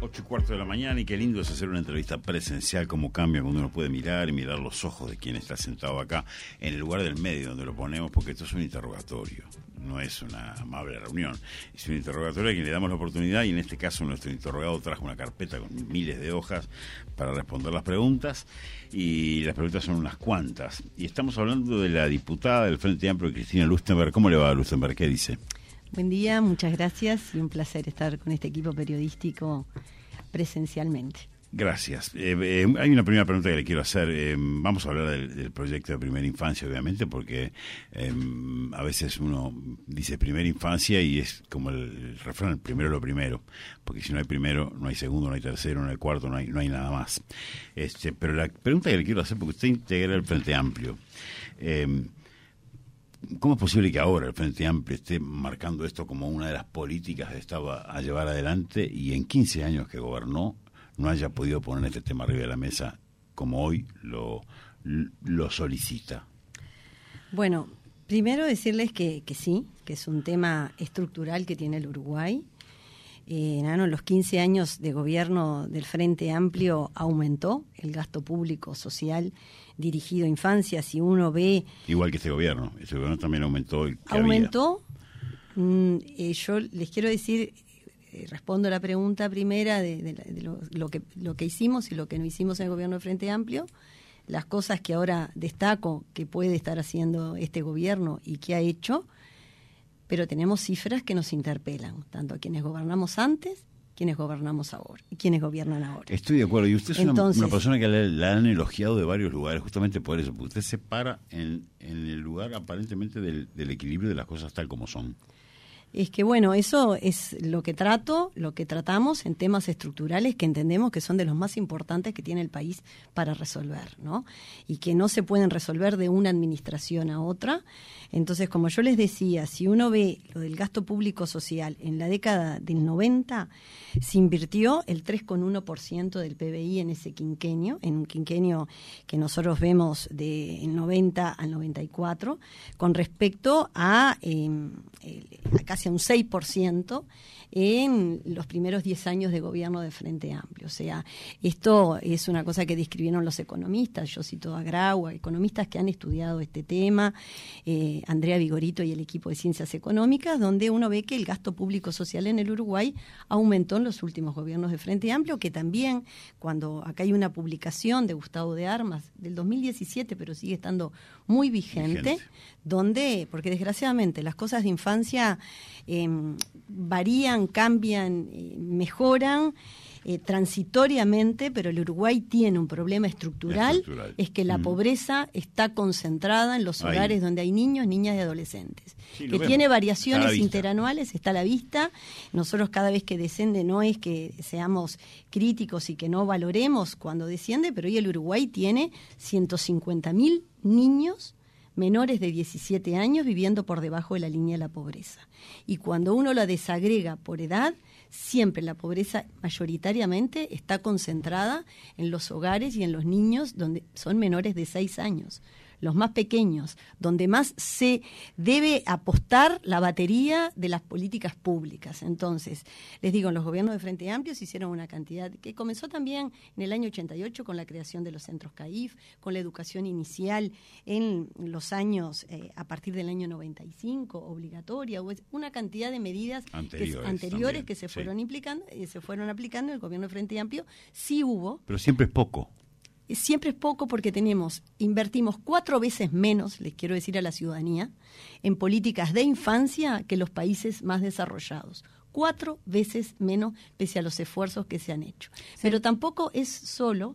8:15 de la mañana, y qué lindo es hacer una entrevista presencial, cómo cambia cuando uno puede mirar y mirar los ojos de quien está sentado acá, en el lugar del medio donde lo ponemos, porque esto es un interrogatorio, no es una amable reunión, es un interrogatorio a quien le damos la oportunidad, y en este caso nuestro interrogado trajo una carpeta con miles de hojas para responder las preguntas, y las preguntas son unas cuantas, y estamos hablando de la diputada del Frente Amplio, Cristina Lustenberg. ¿Cómo le va a Lustenberg? ¿Qué dice? Buen día, muchas gracias y un placer estar con este equipo periodístico presencialmente. Gracias. Hay una primera pregunta que le quiero hacer. Vamos a hablar del proyecto de primera infancia, obviamente, porque a veces uno dice primera infancia y es como el refrán, el primero lo primero, porque si no hay primero, no hay segundo, no hay tercero, no hay cuarto, no hay nada más. Pero la pregunta que le quiero hacer, porque usted integra el Frente Amplio, ¿cómo es posible que ahora el Frente Amplio esté marcando esto como una de las políticas que estaba a llevar adelante, y en 15 años que gobernó no haya podido poner este tema arriba de la mesa como hoy lo solicita? Bueno, primero decirles que sí, que es un tema estructural que tiene el Uruguay. En los 15 años de gobierno del Frente Amplio aumentó el gasto público social dirigido a infancia. Si uno ve... Igual que este gobierno también aumentó. Aumentó. Yo les quiero decir, respondo a la pregunta primera de lo que hicimos y lo que no hicimos en el gobierno del Frente Amplio. Las cosas que ahora destaco que puede estar haciendo este gobierno y que ha hecho, pero tenemos cifras que nos interpelan, tanto a quienes gobernamos antes, quienes gobernamos ahora y quienes gobiernan ahora. Estoy de acuerdo, y usted es una persona que la han elogiado de varios lugares, justamente por eso, porque usted se para en el lugar aparentemente del equilibrio de las cosas tal como son. Es que bueno, eso es lo que tratamos en temas estructurales que entendemos que son de los más importantes que tiene el país para resolver, ¿no? Y que no se pueden resolver de una administración a otra. Entonces, como yo les decía, si uno ve lo del gasto público social, en la década del 90 se invirtió el 3,1% del PBI en ese quinquenio, en un quinquenio que nosotros vemos del 90 al 94, con respecto a casi un 6% en los primeros 10 años de gobierno de Frente Amplio. O sea, esto es una cosa que describieron los economistas. Yo cito a Grau, economistas que han estudiado este tema, Andrea Vigorito y el equipo de Ciencias Económicas, donde uno ve que el gasto público social en el Uruguay aumentó en los últimos gobiernos de Frente Amplio, que también, cuando acá hay una publicación de Gustavo de Armas del 2017, pero sigue estando muy vigente, donde, porque desgraciadamente las cosas de infancia varían, cambian, mejoran transitoriamente, pero el Uruguay tiene un problema estructural, es que la pobreza está concentrada en los hogares donde hay niños, niñas y adolescentes, que tiene variaciones interanuales, está a la vista. Nosotros cada vez que desciende, no es que seamos críticos y que no valoremos cuando desciende, pero hoy el Uruguay tiene 150.000 niños menores de 17 años viviendo por debajo de la línea de la pobreza. Y cuando uno la desagrega por edad, siempre la pobreza mayoritariamente está concentrada en los hogares y en los niños donde son menores de 6 años. Los más pequeños, donde más se debe apostar la batería de las políticas públicas. Entonces, les digo, en los gobiernos de Frente Amplio se hicieron una cantidad que comenzó también en el año 88 con la creación de los centros CAIF, con la educación inicial en los años, a partir del año 95, obligatoria, una cantidad de medidas anteriores que se fueron aplicando en el gobierno de Frente Amplio. Sí hubo. Pero siempre es poco. Siempre es poco porque invertimos 4 veces menos, les quiero decir a la ciudadanía, en políticas de infancia que los países más desarrollados. 4 veces menos pese a los esfuerzos que se han hecho. Sí. Pero tampoco es solo,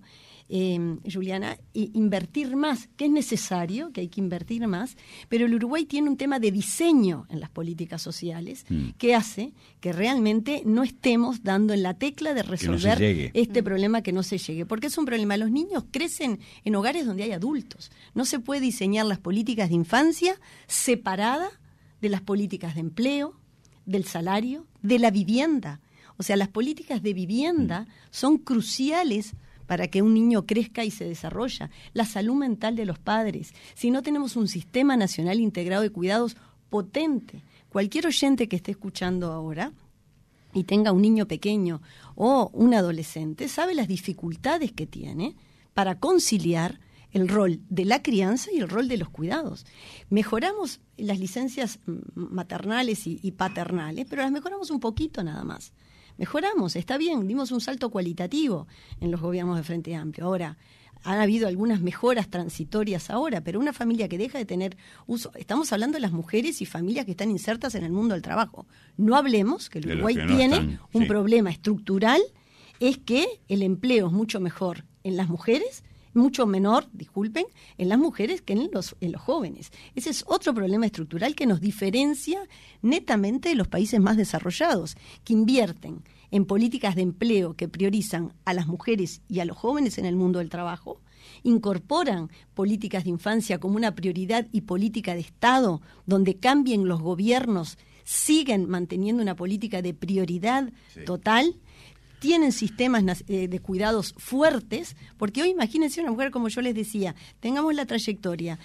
Juliana, invertir más, que es necesario, que hay que invertir más, pero el Uruguay tiene un tema de diseño en las políticas sociales que hace que realmente no estemos dando en la tecla de resolver este problema, que no se llegue, porque es un problema. Los niños crecen en hogares donde hay adultos. No se puede diseñar las políticas de infancia separada de las políticas de empleo, del salario, de la vivienda. O sea, las políticas de vivienda son cruciales para que un niño crezca y se desarrolle. La salud mental de los padres. Si no tenemos un sistema nacional integrado de cuidados potente, cualquier oyente que esté escuchando ahora y tenga un niño pequeño o un adolescente, sabe las dificultades que tiene para conciliar el rol de la crianza y el rol de los cuidados. Mejoramos las licencias maternales y paternales, pero las mejoramos un poquito nada más. Mejoramos, está bien, dimos un salto cualitativo en los gobiernos de Frente Amplio. Ahora, han habido algunas mejoras transitorias ahora, pero una familia que deja de tener uso, estamos hablando de las mujeres y familias que están insertas en el mundo del trabajo. No hablemos que el Uruguay tiene un problema estructural, es que el empleo es mucho mejor en las mujeres, mucho menor, disculpen, en las mujeres que en los jóvenes. Ese es otro problema estructural que nos diferencia netamente de los países más desarrollados, que invierten en políticas de empleo que priorizan a las mujeres y a los jóvenes en el mundo del trabajo, incorporan políticas de infancia como una prioridad y política de Estado, donde cambien los gobiernos, siguen manteniendo una política de prioridad total, tienen sistemas de cuidados fuertes, porque hoy imagínense una mujer, como yo les decía, tengamos la trayectoria,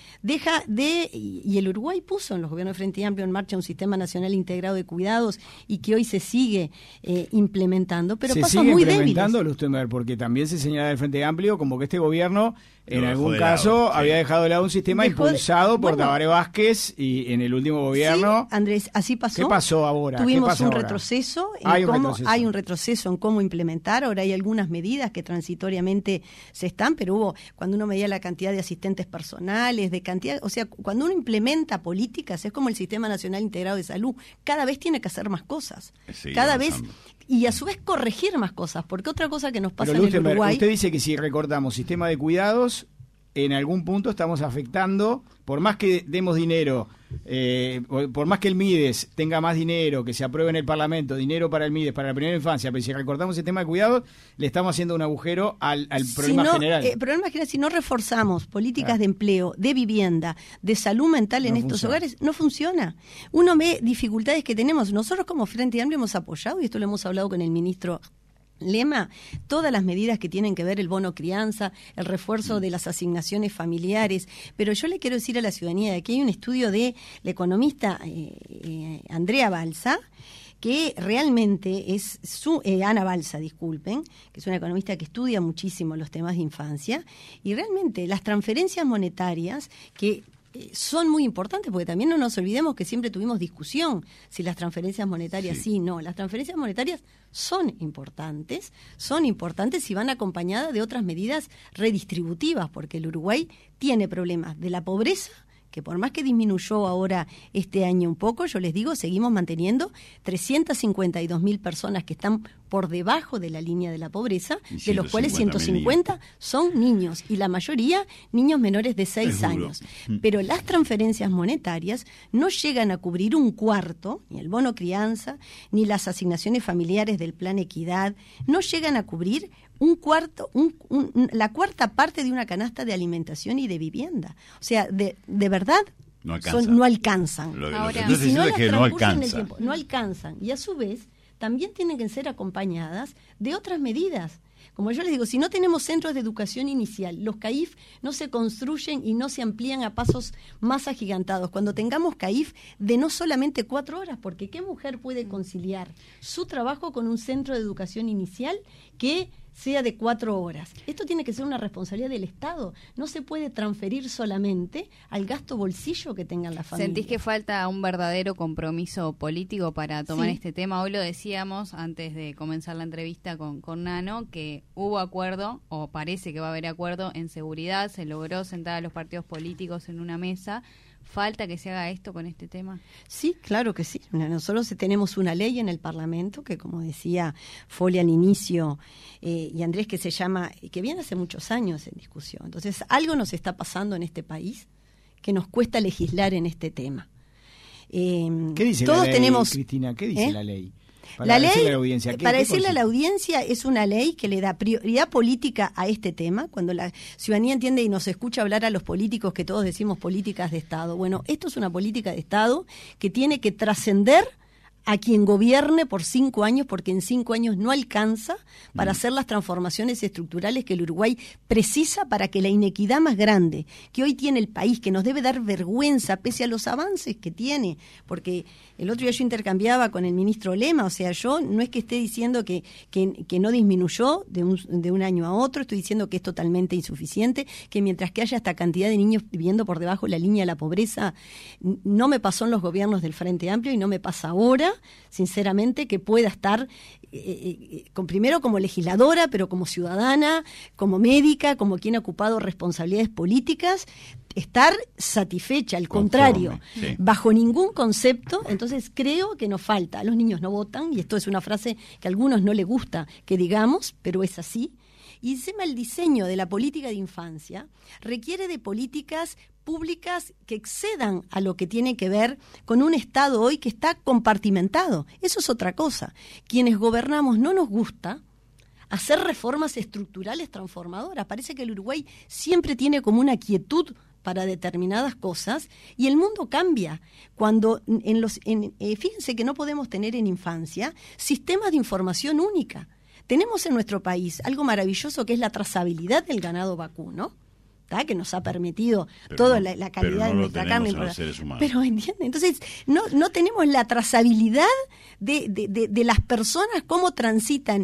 y el Uruguay puso en los gobiernos de Frente Amplio en marcha un sistema nacional integrado de cuidados y que hoy se sigue implementando, pero pasos muy débiles. Se sigue implementando, Lustenberg, porque también se señala del Frente Amplio como que este gobierno en algún caso había dejado de lado un sistema impulsado por Tabaré Vázquez y en el último gobierno. Sí, Andrés, así pasó. ¿Qué pasó ahora? Tuvimos un retroceso. Hay un retroceso en cómo implementar. Ahora hay algunas medidas que transitoriamente se están, pero cuando uno medía la cantidad de asistentes personales, o sea, cuando uno implementa políticas, es como el Sistema Nacional Integrado de Salud, cada vez tiene que hacer más cosas. Cada vez, y a su vez corregir más cosas, porque otra cosa que nos pasa en el Uruguay... Usted dice que si recortamos sistema de cuidados, en algún punto estamos afectando, por más que demos dinero, por más que el MIDES tenga más dinero, que se apruebe en el Parlamento, dinero para el MIDES, para la primera infancia, pero si recortamos el sistema de cuidados, le estamos haciendo un agujero al problema general. El problema general, si no reforzamos políticas de empleo, de vivienda, de salud mental en estos hogares, no funciona. Uno ve dificultades que tenemos. Nosotros como Frente Amplio hemos apoyado, y esto lo hemos hablado con el ministro Lema, todas las medidas que tienen que ver el bono crianza, el refuerzo de las asignaciones familiares, pero yo le quiero decir a la ciudadanía de que hay un estudio de la economista Andrea Balsa, que realmente es Ana Balsa, disculpen, que es una economista que estudia muchísimo los temas de infancia, y realmente las transferencias monetarias que son muy importantes, porque también no nos olvidemos que siempre tuvimos discusión si las transferencias monetarias no. Las transferencias monetarias son importantes y van acompañadas de otras medidas redistributivas, porque el Uruguay tiene problemas de la pobreza, que por más que disminuyó ahora este año un poco, yo les digo, seguimos manteniendo 352.000 personas que están por debajo de la línea de la pobreza, de los cuales 150 son niños, y la mayoría niños menores de 6 años. Pero las transferencias monetarias no llegan a cubrir un cuarto, ni el bono crianza, ni las asignaciones familiares del Plan Equidad, no llegan a cubrir un cuarto, la cuarta parte de una canasta de alimentación y de vivienda. O sea, de verdad no alcanzan. Y si no las transcurren en el tiempo, no alcanzan. Y a su vez también tienen que ser acompañadas de otras medidas. Como yo les digo, si no tenemos centros de educación inicial, los CAIF no se construyen y no se amplían a pasos más agigantados. Cuando tengamos CAIF de no solamente 4 horas, porque ¿qué mujer puede conciliar su trabajo con un centro de educación inicial que sea de 4 horas? Esto tiene que ser una responsabilidad del Estado. No se puede transferir solamente al gasto bolsillo que tengan las familias. ¿Sentís que falta un verdadero compromiso político para tomar este tema? Hoy lo decíamos antes de comenzar la entrevista con Nano, que hubo acuerdo, o parece que va a haber acuerdo en seguridad, se logró sentar a los partidos políticos en una mesa. ¿Falta que se haga esto con este tema? Sí, claro que sí. Nosotros tenemos una ley en el Parlamento que, como decía Foli al inicio, y Andrés, que se llama, que viene hace muchos años en discusión. Entonces, algo nos está pasando en este país que nos cuesta legislar en este tema. ¿Qué dice la ley, Cristina? ¿Qué dice la ley? Para decirle a la audiencia, es una ley que le da prioridad política a este tema. Cuando la ciudadanía entiende y nos escucha hablar a los políticos, que todos decimos políticas de Estado. Bueno, esto es una política de Estado que tiene que trascender a quien gobierne por 5 años, porque en 5 años no alcanza para hacer las transformaciones estructurales que el Uruguay precisa para que la inequidad más grande que hoy tiene el país, que nos debe dar vergüenza pese a los avances que tiene, porque el otro día yo intercambiaba con el ministro Lema, o sea, yo no es que esté diciendo que no disminuyó de un año a otro, estoy diciendo que es totalmente insuficiente, que mientras que haya esta cantidad de niños viviendo por debajo de la línea de la pobreza, no me pasó en los gobiernos del Frente Amplio y no me pasa ahora, sinceramente, que pueda estar primero como legisladora, pero como ciudadana, como médica, como quien ha ocupado responsabilidades políticas, estar satisfecha, al contrario, sí. Bajo ningún concepto. Entonces creo que nos falta, los niños no votan, y esto es una frase que a algunos no les gusta que digamos, pero es así. Y encima el diseño de la política de infancia requiere de políticas públicas que excedan a lo que tiene que ver con un Estado hoy que está compartimentado. Eso es otra cosa. Quienes gobernamos no nos gusta hacer reformas estructurales transformadoras. Parece que el Uruguay siempre tiene como una quietud para determinadas cosas y el mundo cambia. Cuando fíjense que no podemos tener en infancia sistemas de información única. Tenemos en nuestro país algo maravilloso que es la trazabilidad del ganado vacuno, ¿tá? Que nos ha permitido toda la calidad de nuestra carne. Pero ¿entienden? Entonces no tenemos la trazabilidad de las personas, cómo transitan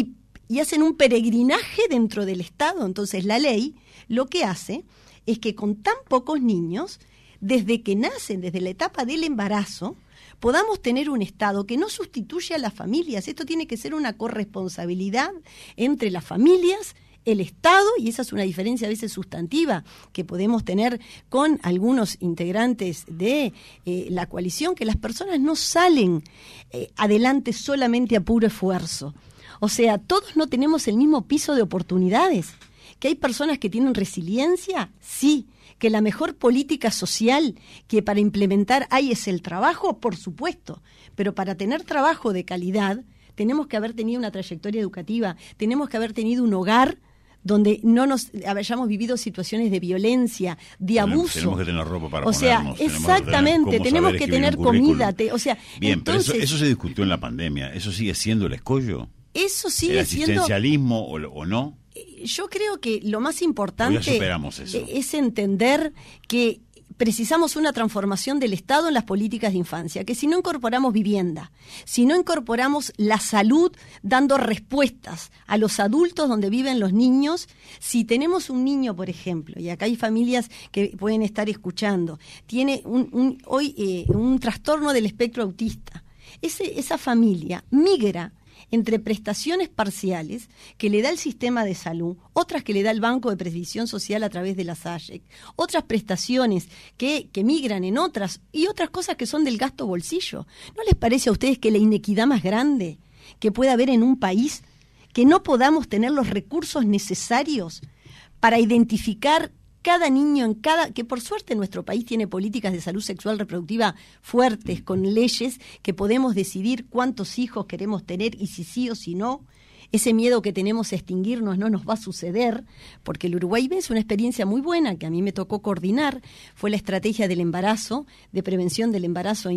y hacen un peregrinaje dentro del Estado. Entonces la ley lo que hace es que con tan pocos niños, desde que nacen, desde la etapa del embarazo, podamos tener un Estado que no sustituya a las familias. Esto tiene que ser una corresponsabilidad entre las familias, el Estado, y esa es una diferencia a veces sustantiva que podemos tener con algunos integrantes de la coalición, que las personas no salen adelante solamente a puro esfuerzo. O sea, todos no tenemos el mismo piso de oportunidades. ¿Que hay personas que tienen resiliencia? Sí. ¿Que la mejor política social que para implementar hay es el trabajo? Por supuesto. Pero para tener trabajo de calidad tenemos que haber tenido una trayectoria educativa, tenemos que haber tenido un hogar donde no nos hayamos vivido situaciones de violencia, de abuso. Tenemos que tener ropa para ponernos. Exactamente, tenemos que tener comida. Bien, entonces, pero eso se discutió en la pandemia. ¿Eso sigue siendo el escollo? Eso sigue siendo... ¿El asistencialismo o no? Yo creo que lo más importante eso. Es entender que precisamos una transformación del Estado en las políticas de infancia, que si no incorporamos vivienda, si no incorporamos la salud dando respuestas a los adultos donde viven los niños, si tenemos un niño, por ejemplo, y acá hay familias que pueden estar escuchando, tiene hoy un trastorno del espectro autista, esa familia migra entre prestaciones parciales que le da el sistema de salud, otras que le da el Banco de Previsión Social a través de la SAYEC, otras prestaciones que migran en otras y otras cosas que son del gasto bolsillo. ¿No les parece a ustedes que la inequidad más grande que pueda haber en un país, que no podamos tener los recursos necesarios para identificar cada niño que por suerte nuestro país tiene políticas de salud sexual reproductiva fuertes, con leyes que podemos decidir cuántos hijos queremos tener y si sí o si no? Ese miedo que tenemos a extinguirnos no nos va a suceder, porque el Uruguay es una experiencia muy buena que a mí me tocó coordinar, fue la estrategia del embarazo, de prevención del embarazo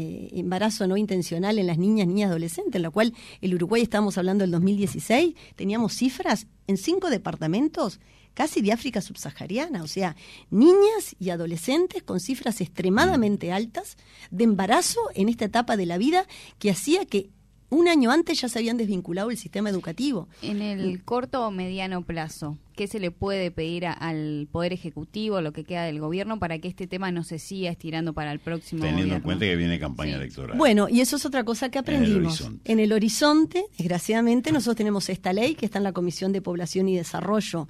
no intencional en las niñas y adolescentes, en la cual el Uruguay, estamos hablando del 2016, teníamos cifras en 5 departamentos casi de África subsahariana, o sea, niñas y adolescentes con cifras extremadamente altas de embarazo en esta etapa de la vida que hacía que un año antes ya se habían desvinculado el sistema educativo. En el corto o mediano plazo, ¿qué se le puede pedir al Poder Ejecutivo, lo que queda del gobierno, para que este tema no se siga estirando para el próximo Teniendo gobierno? En cuenta que viene campaña electoral. Bueno, y eso es otra cosa que aprendimos. En el horizonte, desgraciadamente, nosotros tenemos esta ley que está en la Comisión de Población y Desarrollo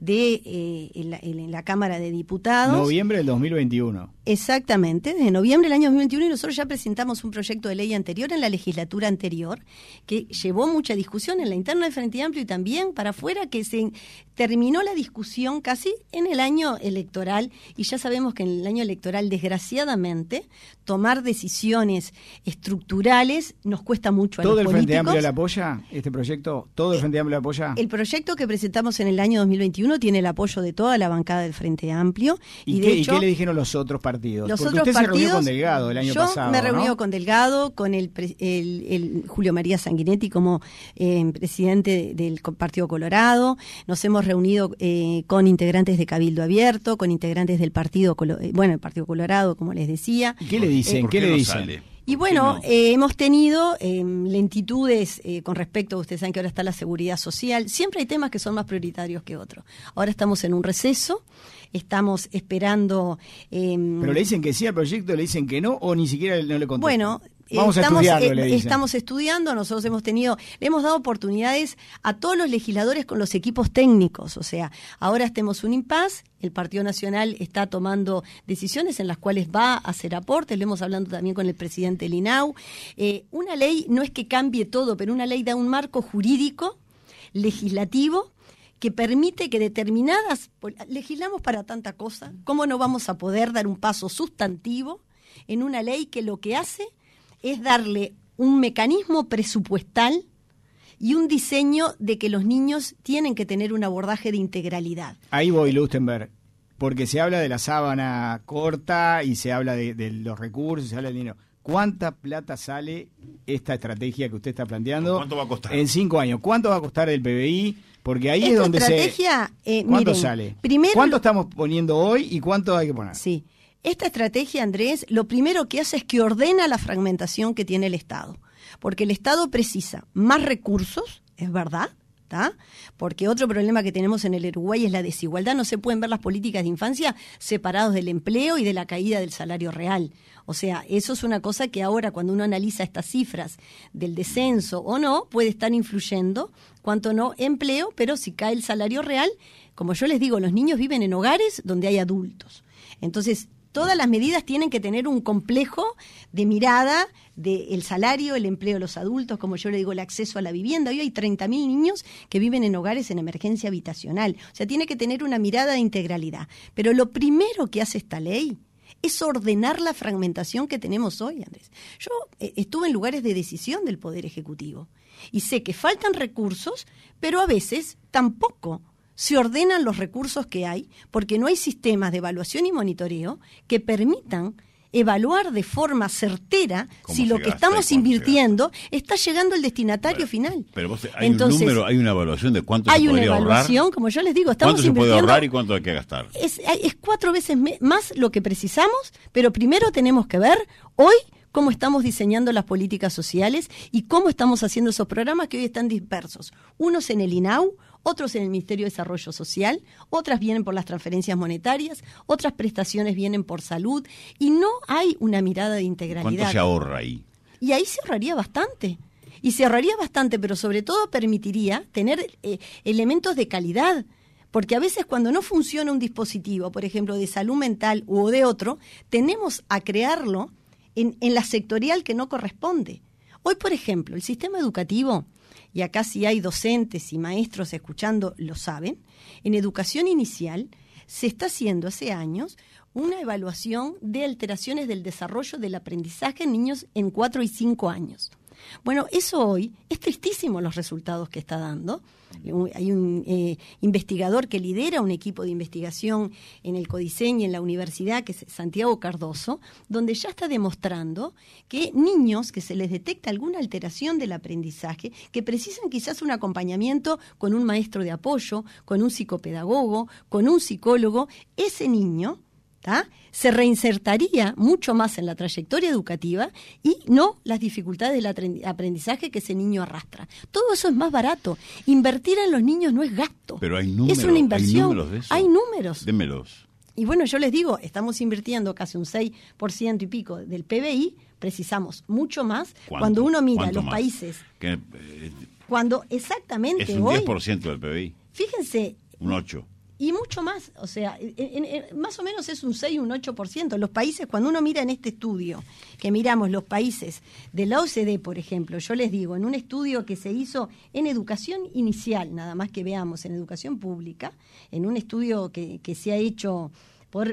en la Cámara de Diputados. Noviembre del 2021. Exactamente, desde noviembre del año 2021, y nosotros ya presentamos un proyecto de ley anterior en la legislatura anterior, que llevó mucha discusión en la interna del Frente Amplio y también para afuera, que se terminó terminó la discusión casi en el año electoral, y ya sabemos que en el año electoral, desgraciadamente, tomar decisiones estructurales nos cuesta mucho a los políticos. ¿Todo el Frente Amplio le apoya este proyecto? ¿Todo el Frente Amplio le apoya? El proyecto que presentamos en el año 2021 tiene el apoyo de toda la bancula del Frente Amplio. ¿Y de hecho, qué le dijeron los otros partidos? Los Porque otros usted partidos, se reunió con Delgado el año pasado, Yo me reuní ¿no? con Delgado, con el Julio María Sanguinetti como presidente del Partido Colorado. Nos hemos reunido con integrantes de Cabildo Abierto, con integrantes del Partido el Partido Colorado, como les decía. ¿Y qué le dicen? ¿Por qué no sale? Y bueno, no? hemos tenido lentitudes con respecto, ustedes saben que ahora está la seguridad social, siempre hay temas que son más prioritarios que otros. Ahora estamos en un receso, estamos esperando... ¿Pero le dicen que sí al proyecto, le dicen que no, o ni siquiera no le contestan? Bueno... Vamos a estudiarlo, le dicen. Estamos estudiando, nosotros le hemos dado oportunidades a todos los legisladores con los equipos técnicos, o sea, ahora estemos un impasse, el Partido Nacional está tomando decisiones en las cuales va a hacer aportes, lo hemos hablado también con el presidente del INAU. Una ley no es que cambie todo, pero una ley da un marco jurídico, legislativo, que permite que legislamos para tanta cosa, ¿cómo no vamos a poder dar un paso sustantivo en una ley que lo que hace es darle un mecanismo presupuestal y un diseño de que los niños tienen que tener un abordaje de integralidad? Ahí voy, Lustenberg, porque se habla de la sábana corta y se habla de los recursos, se habla del dinero. ¿Cuánta plata sale esta estrategia que usted está planteando? ¿Cuánto va a costar? En 5 años. ¿Cuánto va a costar el PBI? Porque ahí esta es donde estrategia, ¿cuánto miren, sale? Primero, ¿Cuánto estamos poniendo hoy y cuánto hay que poner? Sí. Esta estrategia, Andrés, lo primero que hace es que ordena la fragmentación que tiene el Estado, porque el Estado precisa más recursos, es verdad, ¿tá? Porque otro problema que tenemos en el Uruguay es la desigualdad, no se pueden ver las políticas de infancia separados del empleo y de la caída del salario real. O sea, eso es una cosa que ahora cuando uno analiza estas cifras del descenso o no, puede estar influyendo, cuanto no empleo, pero si cae el salario real, como yo les digo, los niños viven en hogares donde hay adultos. Entonces, todas las medidas tienen que tener un complejo de mirada del salario, el empleo de los adultos, como yo le digo, el acceso a la vivienda. Hoy hay 30.000 niños que viven en hogares en emergencia habitacional. O sea, tiene que tener una mirada de integralidad. Pero lo primero que hace esta ley es ordenar la fragmentación que tenemos hoy, Andrés. Yo estuve en lugares de decisión del Poder Ejecutivo y sé que faltan recursos, pero a veces tampoco se ordenan los recursos que hay, porque no hay sistemas de evaluación y monitoreo que permitan evaluar de forma certera si lo que estamos invirtiendo está llegando al destinatario final. Pero entonces, un número, hay una evaluación de cuánto se podría ahorrar. Hay una evaluación, como yo les digo, estamos ¿cuánto se puede ahorrar y cuánto hay que gastar? Es 4 veces más lo que precisamos, pero primero tenemos que ver hoy cómo estamos diseñando las políticas sociales y cómo estamos haciendo esos programas que hoy están dispersos. Unos en el INAU, otros en el Ministerio de Desarrollo Social, otras vienen por las transferencias monetarias, otras prestaciones vienen por salud, y no hay una mirada de integralidad. ¿Cuánto se ahorra ahí? Y ahí se ahorraría bastante. Y se ahorraría bastante, pero sobre todo permitiría tener elementos de calidad. Porque a veces cuando no funciona un dispositivo, por ejemplo, de salud mental u de otro, tenemos a crearlo en la sectorial que no corresponde. Hoy, por ejemplo, el sistema educativo, y acá si hay docentes y maestros escuchando lo saben, en educación inicial se está haciendo hace años una evaluación de alteraciones del desarrollo del aprendizaje en niños en 4 y 5 años. Bueno, eso hoy es tristísimo los resultados que está dando. Hay un investigador que lidera un equipo de investigación en el CODICEN y en la universidad, que es Santiago Cardoso, donde ya está demostrando que niños que se les detecta alguna alteración del aprendizaje, que precisan quizás un acompañamiento con un maestro de apoyo, con un psicopedagogo, con un psicólogo, ese niño se reinsertaría mucho más en la trayectoria educativa y no las dificultades del aprendizaje que ese niño arrastra. Todo eso es más barato. Invertir en los niños no es gasto. Pero hay números, es una inversión. ¿Hay números de eso? Hay números. Démelos. Y bueno, yo les digo, estamos invirtiendo casi un 6% y pico del PBI, precisamos mucho más. Cuando uno mira los países... cuando exactamente es un hoy... 10% del PBI. Fíjense... Un 8%. Y mucho más, o sea, más o menos es un 6, un 8%. Los países, cuando uno mira en este estudio, que miramos los países de la OCDE, por ejemplo, yo les digo, en un estudio que se hizo en educación inicial, nada más que veamos, en educación pública, en un estudio que se ha hecho por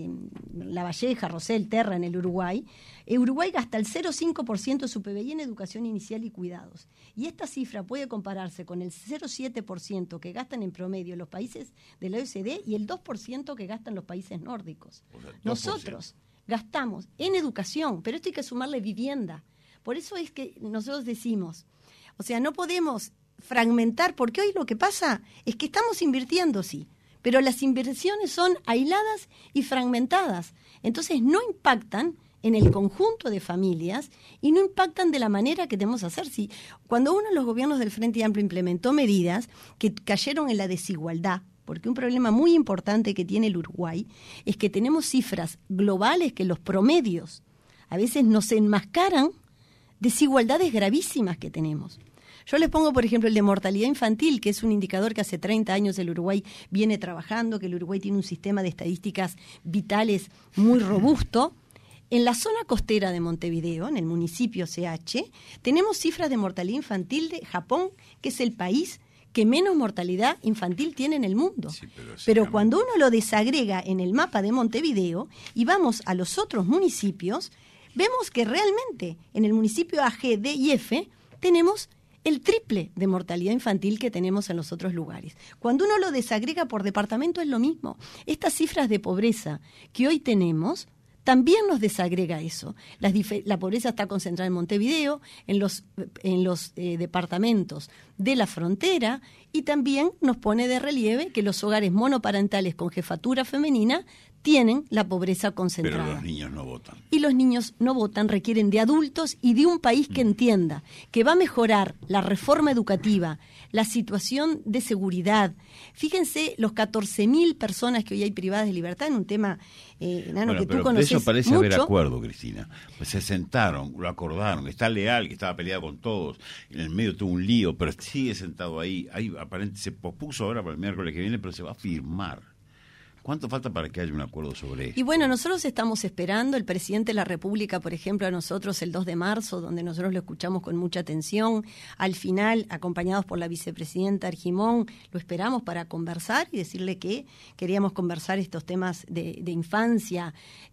La Valleja, Rosell, Terra en el Uruguay, Uruguay gasta el 0,5% de su PBI en educación inicial y cuidados. Y esta cifra puede compararse con el 0,7% que gastan en promedio los países de la OECD y el 2% que gastan los países nórdicos. O sea, nosotros gastamos en educación, pero esto hay que sumarle vivienda. Por eso es que nosotros decimos, o sea, no podemos fragmentar, porque hoy lo que pasa es que estamos invirtiendo, sí, pero las inversiones son aisladas y fragmentadas. Entonces no impactan en el conjunto de familias y no impactan de la manera que debemos hacer. Si cuando uno de los gobiernos del Frente Amplio implementó medidas que cayeron en la desigualdad, porque un problema muy importante que tiene el Uruguay es que tenemos cifras globales que los promedios a veces nos enmascaran desigualdades gravísimas que tenemos. Yo les pongo, por ejemplo, el de mortalidad infantil, que es un indicador que hace 30 años el Uruguay viene trabajando, que el Uruguay tiene un sistema de estadísticas vitales muy robusto. En la zona costera de Montevideo, en el municipio CH, tenemos cifras de mortalidad infantil de Japón, que es el país que menos mortalidad infantil tiene en el mundo. Sí, pero cuando uno lo desagrega en el mapa de Montevideo y vamos a los otros municipios, vemos que realmente en el municipio A, G, D y F tenemos el triple de mortalidad infantil que tenemos en los otros lugares. Cuando uno lo desagrega por departamento es lo mismo. Estas cifras de pobreza que hoy tenemos también nos desagrega eso. La pobreza está concentrada en Montevideo, en los departamentos de la frontera, y también nos pone de relieve que los hogares monoparentales con jefatura femenina tienen la pobreza concentrada. Pero los niños no votan. Y los niños no votan, requieren de adultos y de un país que entienda que va a mejorar la reforma educativa, la situación de seguridad. Fíjense los 14.000 personas que hoy hay privadas de libertad en un tema, Nano, que tú conoces mucho. Eso parece mucho. haber acuerdo, Cristina. Pues se sentaron, lo acordaron. Está Leal, que estaba peleado con todos. En el medio tuvo un lío, pero sigue sentado ahí. Aparentemente se pospuso ahora para el miércoles que viene, pero se va a firmar. ¿Cuánto falta para que haya un acuerdo sobre esto? Y bueno, nosotros estamos esperando, el presidente de la República, por ejemplo, a nosotros el 2 de marzo, donde nosotros lo escuchamos con mucha atención, al final, acompañados por la vicepresidenta Argimón, lo esperamos para conversar y decirle que queríamos conversar estos temas de infancia,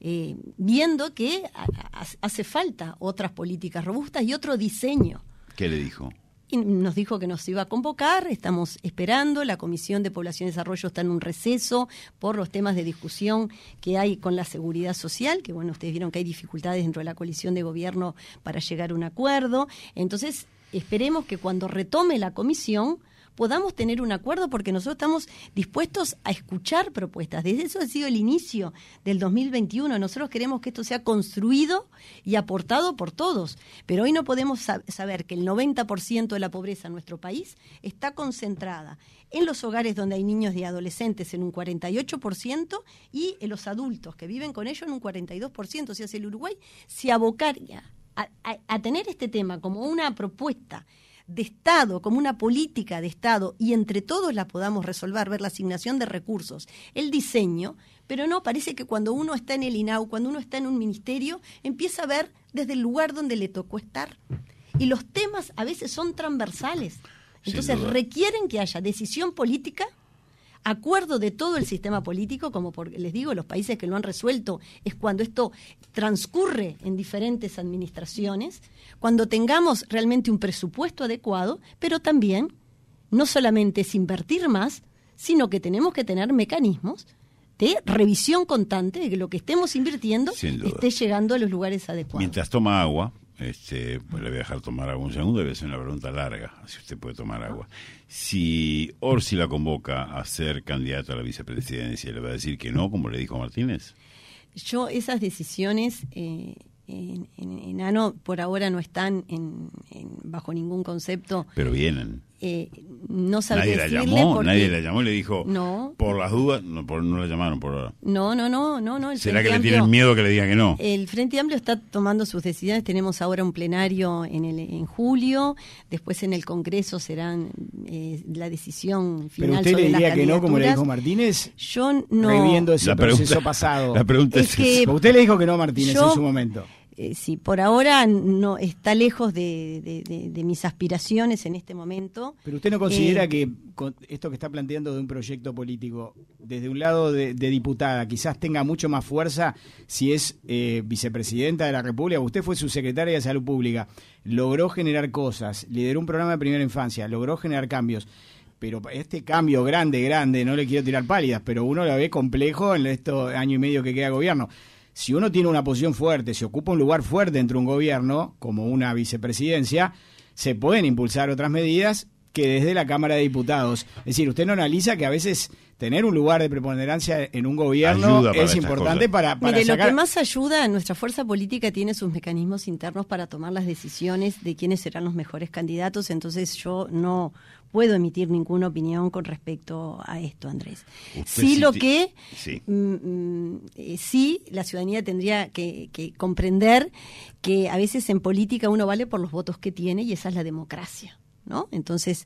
viendo que hace falta otras políticas robustas y otro diseño. ¿Qué le dijo? Y nos dijo que nos iba a convocar, estamos esperando, la Comisión de Población y Desarrollo está en un receso por los temas de discusión que hay con la seguridad social, que bueno, ustedes vieron que hay dificultades dentro de la coalición de gobierno para llegar a un acuerdo. Entonces, esperemos que cuando retome la comisión podamos tener un acuerdo, porque nosotros estamos dispuestos a escuchar propuestas. Desde eso ha sido el inicio del 2021. Nosotros queremos que esto sea construido y aportado por todos. Pero hoy no podemos saber que el 90% de la pobreza en nuestro país está concentrada en los hogares donde hay niños y adolescentes en un 48% y en los adultos que viven con ellos en un 42%. O sea, si el Uruguay se abocaría a tener este tema como una propuesta de Estado, como una política de Estado, y entre todos la podamos resolver, ver la asignación de recursos, el diseño, pero no, parece que cuando uno está en el INAU, cuando uno está en un ministerio, empieza a ver desde el lugar donde le tocó estar. Y los temas a veces son transversales, entonces requieren que haya decisión política, acuerdo de todo el sistema político, como les digo, los países que lo han resuelto es cuando esto transcurre en diferentes administraciones, cuando tengamos realmente un presupuesto adecuado, pero también no solamente es invertir más, sino que tenemos que tener mecanismos de revisión constante de que lo que estemos invirtiendo esté llegando a los lugares adecuados. Mientras toma agua, pues le voy a dejar tomar agua un segundo, debe ser una pregunta larga, si usted puede tomar agua. Si Orsi la convoca a ser candidata a la vicepresidencia, ¿le va a decir que no, como le dijo Martínez? Yo esas decisiones, Nano, por ahora no están bajo ningún concepto. Pero vienen. no sabré nadie decirle la llamó, porque... nadie la llamó y le dijo, No. por las dudas, no la llamaron por ahora. No. El ¿Será Frente que le Amplio, tienen miedo que le diga que no? El Frente Amplio está tomando sus decisiones. Tenemos ahora un plenario en julio. Después en el Congreso serán la decisión final. ¿Pero usted sobre le diría las que no, como le dijo candidaturas. Martínez? Yo no. Reviendo ese proceso pasado. La pregunta es que esa. Usted le dijo que no, Martínez, yo- en su momento. Sí, por ahora no está lejos de mis aspiraciones en este momento. Pero usted no considera que con esto que está planteando de un proyecto político, desde un lado de diputada, quizás tenga mucho más fuerza si es vicepresidenta de la República? Usted fue subsecretaria de Salud Pública, logró generar cosas, lideró un programa de primera infancia, logró generar cambios. Pero este cambio grande, no le quiero tirar pálidas, pero uno lo ve complejo en estos año y medio que queda de gobierno. Si uno tiene una posición fuerte, se ocupa un lugar fuerte dentro de un gobierno, como una vicepresidencia, se pueden impulsar otras medidas que desde la Cámara de Diputados. Es decir, usted no analiza que a veces tener un lugar de preponderancia en un gobierno Ayuda para es estas importante cosas. para Mire, sacar... lo que más ayuda, nuestra fuerza política tiene sus mecanismos internos para tomar las decisiones de quiénes serán los mejores candidatos, entonces yo no puedo emitir ninguna opinión con respecto a esto, Andrés. Sí, sí, la ciudadanía tendría que comprender que a veces en política uno vale por los votos que tiene y esa es la democracia, ¿no? Entonces,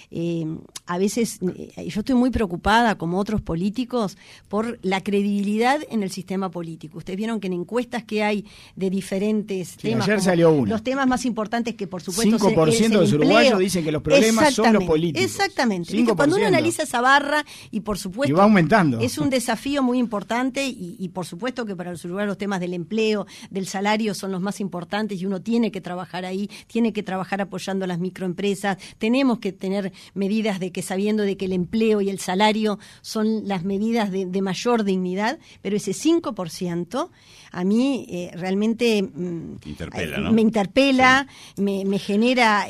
a veces yo estoy muy preocupada, como otros políticos, por la credibilidad en el sistema político. Ustedes vieron que en encuestas que hay de diferentes temas, ayer como salió una. los temas más importantes que por supuesto 5% es el de los empleo. uruguayos dicen que los problemas son los políticos. Exactamente. 5%. ¿Viste? Cuando uno analiza esa barra, y por supuesto Y va aumentando. es un desafío muy importante y por supuesto que para los uruguayos los temas del empleo, del salario son los más importantes y uno tiene que trabajar ahí, tiene que trabajar apoyando a las microempresas, tenemos que tener medidas de que sabiendo de que el empleo y el salario son las medidas de mayor dignidad, pero ese 5% a mí realmente Interpela, ¿no? me interpela, Sí. me genera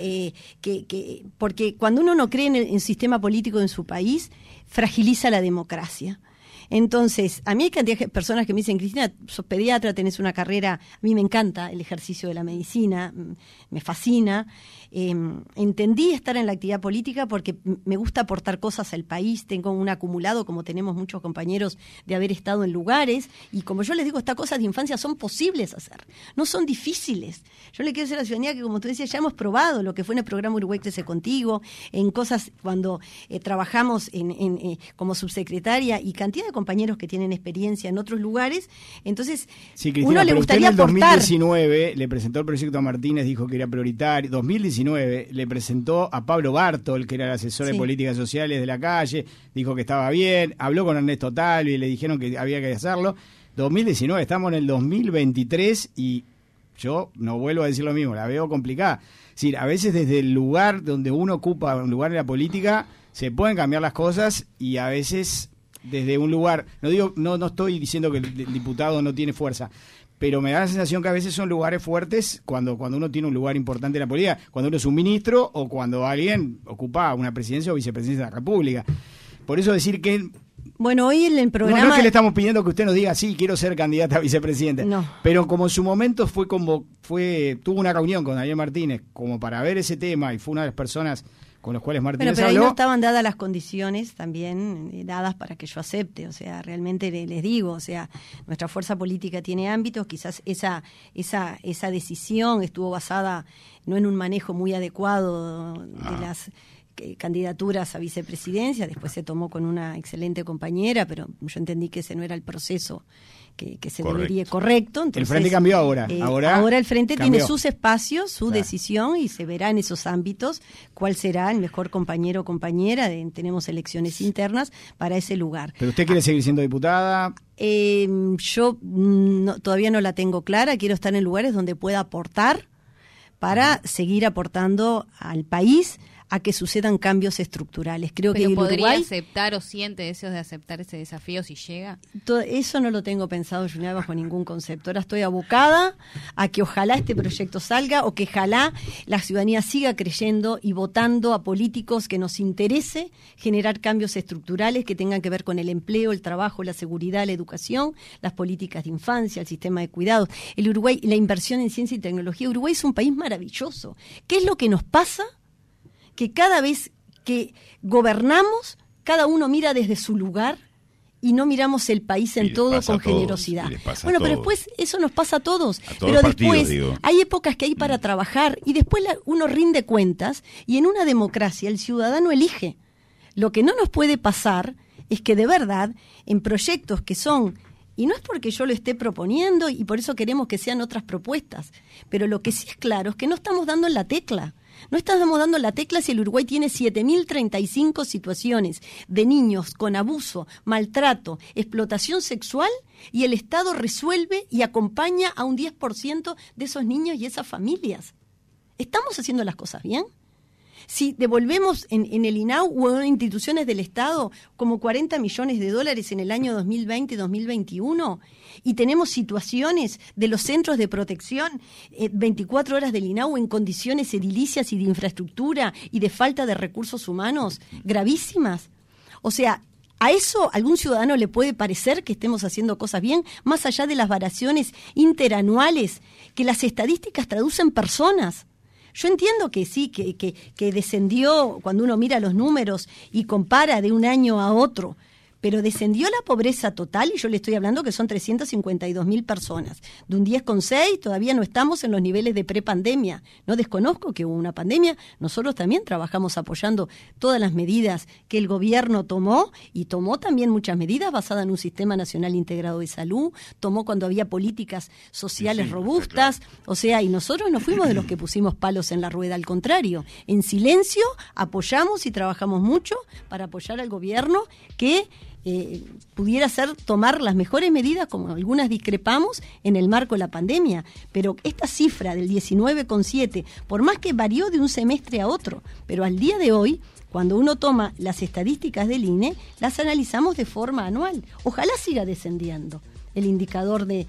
porque cuando uno no cree en el sistema político en su país, fragiliza la democracia. Entonces, a mí hay cantidad de personas que me dicen, Cristina, sos pediatra, tenés una carrera, a mí me encanta el ejercicio de la medicina, me fascina. Entendí estar en la actividad política porque me gusta aportar cosas al país, tengo un acumulado, como tenemos muchos compañeros, de haber estado en lugares, y como yo les digo, estas cosas de infancia son posibles hacer, no son difíciles. Yo le quiero decir a la ciudadanía que, como tú decías, ya hemos probado lo que fue en el programa Uruguay Crece Contigo, en cosas cuando trabajamos como subsecretaria, y cantidad de compañeros que tienen experiencia en otros lugares. Entonces, sí, Cristina, uno le pero gustaría usted en el aportar. 2019 le presentó el proyecto a Martínez, dijo que era prioritario. 2019 le presentó a Pablo Bartol, que era el asesor de políticas sociales de la calle, dijo que estaba bien, habló con Ernesto Talvi y le dijeron que había que hacerlo. 2019, estamos en el 2023 y yo no vuelvo a decir lo mismo, la veo complicada. Es decir, a veces desde el lugar donde uno ocupa un lugar en la política se pueden cambiar las cosas, y a veces desde un lugar, no estoy diciendo que el diputado no tiene fuerza, pero me da la sensación que a veces son lugares fuertes cuando uno tiene un lugar importante en la política, cuando uno es un ministro o cuando alguien ocupa una presidencia o vicepresidencia de la República. Por eso decir que... Bueno, hoy en el programa... No es que le estamos pidiendo que usted nos diga, sí, quiero ser candidata a vicepresidente. No. Pero como en su momento tuvo una reunión con Daniel Martínez como para ver ese tema, y fue una de las personas con las cuales Martínez pero ahí habló. no estaban dadas las condiciones también dadas para que yo acepte. O sea, realmente les digo, o sea, nuestra fuerza política tiene ámbitos, quizás esa decisión estuvo basada no en un manejo muy adecuado de las candidaturas a vicepresidencia, después se tomó con una excelente compañera, pero yo entendí que ese no era el proceso que se debería correcto. Entonces, el Frente cambió ahora. Ahora el Frente cambió. tiene sus espacios, su decisión, y se verá en esos ámbitos cuál será el mejor compañero o compañera. Tenemos elecciones internas para ese lugar. ¿Pero usted quiere seguir siendo diputada? Yo todavía no la tengo clara. Quiero estar en lugares donde pueda aportar para seguir aportando al país a que sucedan cambios estructurales. Creo ¿Pero que el podría Uruguay aceptar o siente deseos de aceptar ese desafío si llega? Eso no lo tengo pensado, Juliana, bajo ningún concepto. Ahora estoy abocada a que ojalá este proyecto salga, o que ojalá la ciudadanía siga creyendo y votando a políticos que nos interese generar cambios estructurales que tengan que ver con el empleo, el trabajo, la seguridad, la educación, las políticas de infancia, el sistema de cuidados. El Uruguay, la inversión en ciencia y tecnología. Uruguay es un país maravilloso. ¿Qué es lo que nos pasa? que cada vez que gobernamos, cada uno mira desde su lugar y no miramos el país en todo con generosidad. Bueno, pero después eso nos pasa a todos. Pero después hay épocas que hay para trabajar y después uno rinde cuentas y en una democracia el ciudadano elige. Lo que no nos puede pasar es que de verdad en proyectos que son, y no es porque yo lo esté proponiendo y por eso queremos que sean otras propuestas, pero lo que sí es claro es que no estamos dando en la tecla. No estamos dando la tecla si el Uruguay tiene 7.035 situaciones de niños con abuso, maltrato, explotación sexual y el Estado resuelve y acompaña a un 10% de esos niños y esas familias. ¿Estamos haciendo las cosas bien? Si devolvemos en el INAU o en instituciones del Estado como 40 millones de dólares en el año 2020 y 2021 y tenemos situaciones de los centros de protección 24 horas del INAU en condiciones edilicias y de infraestructura y de falta de recursos humanos gravísimas, o sea, ¿a eso algún ciudadano le puede parecer que estemos haciendo cosas bien, más allá de las variaciones interanuales que las estadísticas traducen personas? Yo entiendo que sí, que descendió cuando uno mira los números y compara de un año a otro, pero descendió la pobreza total y yo le estoy hablando que son 352.000 personas. De un 10,6 todavía no estamos en los niveles de prepandemia. No desconozco que hubo una pandemia. Nosotros también trabajamos apoyando todas las medidas que el gobierno tomó y tomó también muchas medidas basadas en un sistema nacional integrado de salud. Tomó cuando había políticas sociales robustas. Claro. O sea, y nosotros no fuimos de los que pusimos palos en la rueda. Al contrario, en silencio apoyamos y trabajamos mucho para apoyar al gobierno que pudiera ser tomar las mejores medidas, como algunas discrepamos, en el marco de la pandemia. Pero esta cifra del 19,7, por más que varió de un semestre a otro, pero al día de hoy, cuando uno toma las estadísticas del INE, las analizamos de forma anual. Ojalá siga descendiendo el indicador de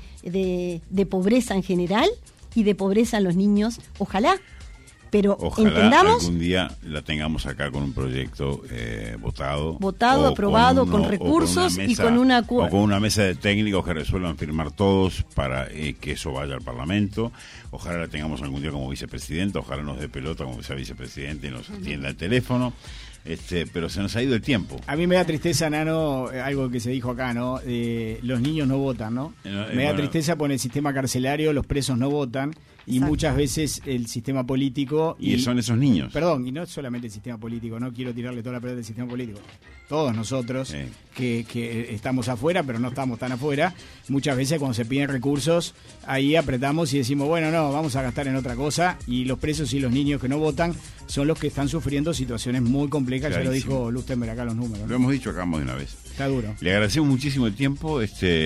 pobreza en general y de pobreza en los niños. Ojalá. Pero ojalá entendamos, algún día la tengamos acá con un proyecto votado, aprobado, con recursos y con una o con una mesa de técnicos que resuelvan firmar todos para que eso vaya al Parlamento. Ojalá la tengamos algún día como vicepresidenta, ojalá nos dé pelota como sea vicepresidente y nos atienda el teléfono. Pero se nos ha ido el tiempo. A mí me da tristeza, Nano, algo que se dijo acá, ¿no? Los niños no votan, ¿no? Me da tristeza por el sistema carcelario, los presos no votan. Y exacto, muchas veces el sistema político... Y son esos niños. Perdón, y no solamente el sistema político, no quiero tirarle toda la pelota del sistema político. Todos nosotros que estamos afuera, pero no estamos tan afuera, muchas veces cuando se piden recursos, ahí apretamos y decimos, bueno, no, vamos a gastar en otra cosa, y los presos y los niños que no votan son los que están sufriendo situaciones muy complejas. Clarísimo. Ya lo dijo Lustenberg acá los números, ¿no? Lo hemos dicho acá más de una vez. Está duro. Le agradecemos muchísimo el tiempo,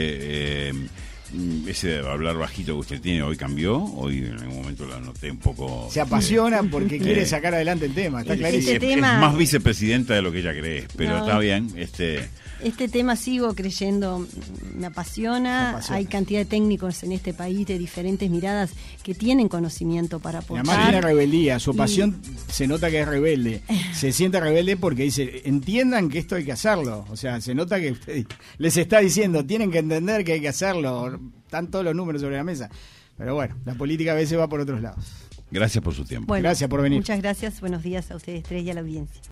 ese de hablar bajito que usted tiene hoy cambió, hoy en algún momento lo noté un poco... Se apasiona porque quiere sacar adelante el tema, está clarísimo. Es más vicepresidenta de lo que ella cree, pero no, está bien. Este tema sigo creyendo, me apasiona. Hay cantidad de técnicos en este país de diferentes miradas que tienen conocimiento para aportar. Además tiene rebeldía, su pasión se nota que es rebelde, se siente rebelde porque dice, entiendan que esto hay que hacerlo, o sea, se nota que usted les está diciendo, tienen que entender que hay que hacerlo, están todos los números sobre la mesa, pero bueno, la política a veces va por otros lados. Gracias por su tiempo. Bueno, gracias por venir. Muchas gracias, buenos días a ustedes tres y a la audiencia.